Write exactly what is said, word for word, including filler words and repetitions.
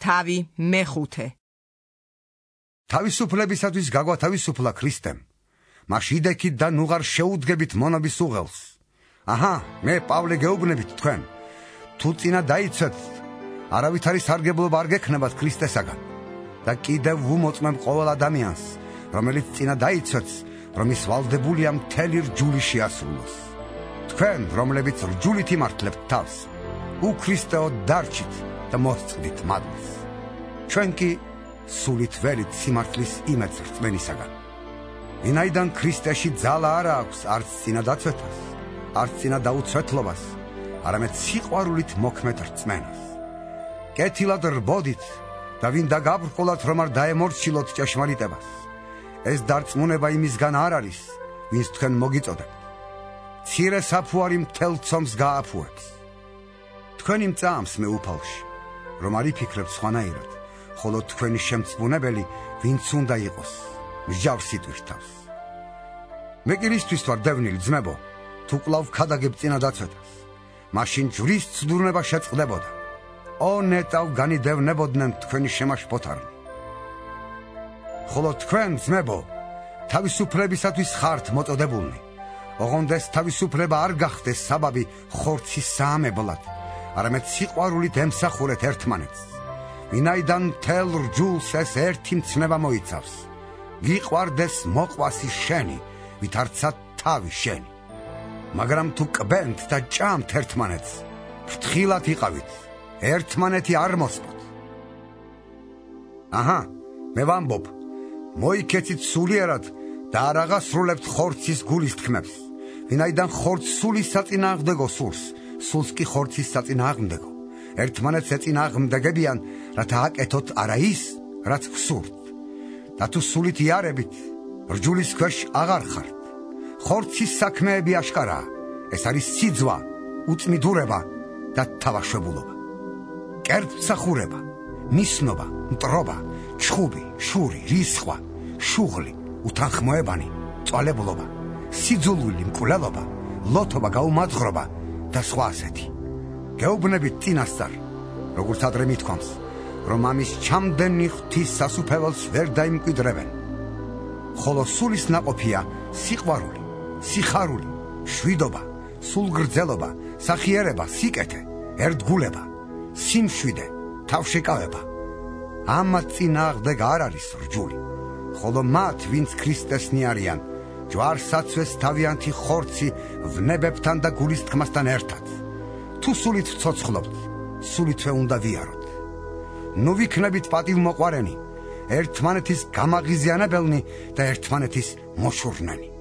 თავი მეხუთე. თავისუფლებისათვის გაგვათავისუფლა ქრისტემ. მაშინ იდექით და ნუღარ შეუდგებით მონობის უღელს. აჰა, მე პავლე გეუბნებით თქვენ, თუ წინა დაიცვეთ, არავითარი სარგებლობა არ გექნებათ ქრისტესაგან და კიდევ ვუმოწმებ ყოველ ადამიანს, რომელიც წინა დაიცვეთს, რომ ის ვალდებულია მთელი რჯული შეასრულოს. თქვენ, რომლებიც რჯულით იმართლებთ თავს, უქრისტეოდ დარჩით და მოსწრით მადლს. ჩვენ კი სულით ველით სიმართლის იმედს რწმენისაგან. ვინაიდან ქრისტეში ძალა არ აქვს არც წინა დაცვეთას, არც წინა დაუცვეთლობას, არამედ სიყვარულით მოქმედ რწმენას. კეთილად რბოდით და ვინ დაგაბრკოლათ, რომ არ დაემორჩილოთ ჭეშმარიტებას. ეს დარწმუნება იმისგან არ არის, ვინც თქვენ მოგიწოდებთ. მცირე საფუარი მთელ ცომს გააფუებს. თქვენი მწამს მე უფალში, რომ არ იფიქრებთ სხვანაირად, ხოლო თქვენი შემწმუნებელი ვინც უნდა იყოს, მსჯავრს იტვირთავს. მე კი რისთვის ვარ დევნილი ძმებო, თუ კვლავ ქადაგებ წინა დაცვეთას, მაშინ ჯვრის ცდურნება შეწყდებოდა. ო ნეტავ განიდევნებოდნენ თქვენი შემაშფოთარნი. ხოლო თქვენ ძმებო, თავისუფლებისათვის ხართ მოწოდებულნი. ოღონდ ეს თავისუფლება არ გახდეს საბაბი ხორცის საამებლად, არამედ სიყვარულით ემსახურეთ ერთმანეთს. ვინაიდან მთელ რჯულს ეს ერთი მცნება მოიცავს. გიყვარდეს მოყვასი შენი, ვითარცა თავი შენი. მაგრამ თუ კბენთ და ჭამთ ერთმანეთს, ფრთხილად იყავით, ერთმანეთი არ მოსპოთ. აჰა, მე ვამბობ, მოიქეცით სულიერად და არ აღასრულებთ ხორცის გულის თქმებს. ვინაიდან ხორცს სულის საწინააღმდეგო სურს, სულს კი ხორცის საწინააღმდეგო. ერთმანეთს ეწინააღმდეგებიან, რათა აკეთოთ არა ის, რაც გსურთ. და თუ სულით იარებით, რჯულის ქვეშ აღარ ხართ. ხორცის საქმეები აშკარაა, ეს არის სიძვა, უწმიდურება და თავაშვებულობა. კერპმსახურება, მისნობა, მტრობა, ჩხუბი, შური, რისხვა, შუღლი, უთანხმოებანი, წვალებლობა, სიძულვილი მკვლელობა, ლოთობა, გაუმაძღრობა და სხვა ასეთი. გეუბნებით წინასწარ, როგორც ადრე მithქვამს, რომ ამის ჩამდენი ღვთის სასუფეველს ვერ დაიმკვიდრებენ. ხოლო სულის ნაყოფია სიყვარული, სიხარული, შვიდობა, სულგრძელობა, სახიერება, სიკეთე, ერთგულება, სიმშვიდე, თავშეკავება. ამათ წინააღმდეგ არ არის რჯული, ხოლო მათ, ვინც ქრისტესნი არიან, ჯვარსაცვეს თავიანთი ხორცი ვნებებთან და გულის თქმასთან ერთად. თუ სულით ვცოცხლობთ, სულითვე უნდა ვიაროთ. ნუ ვიქნებით პატივმოყვარენი, ერთმანეთის გამაღიზიანებელნი და ერთმანეთის მოშურნენი.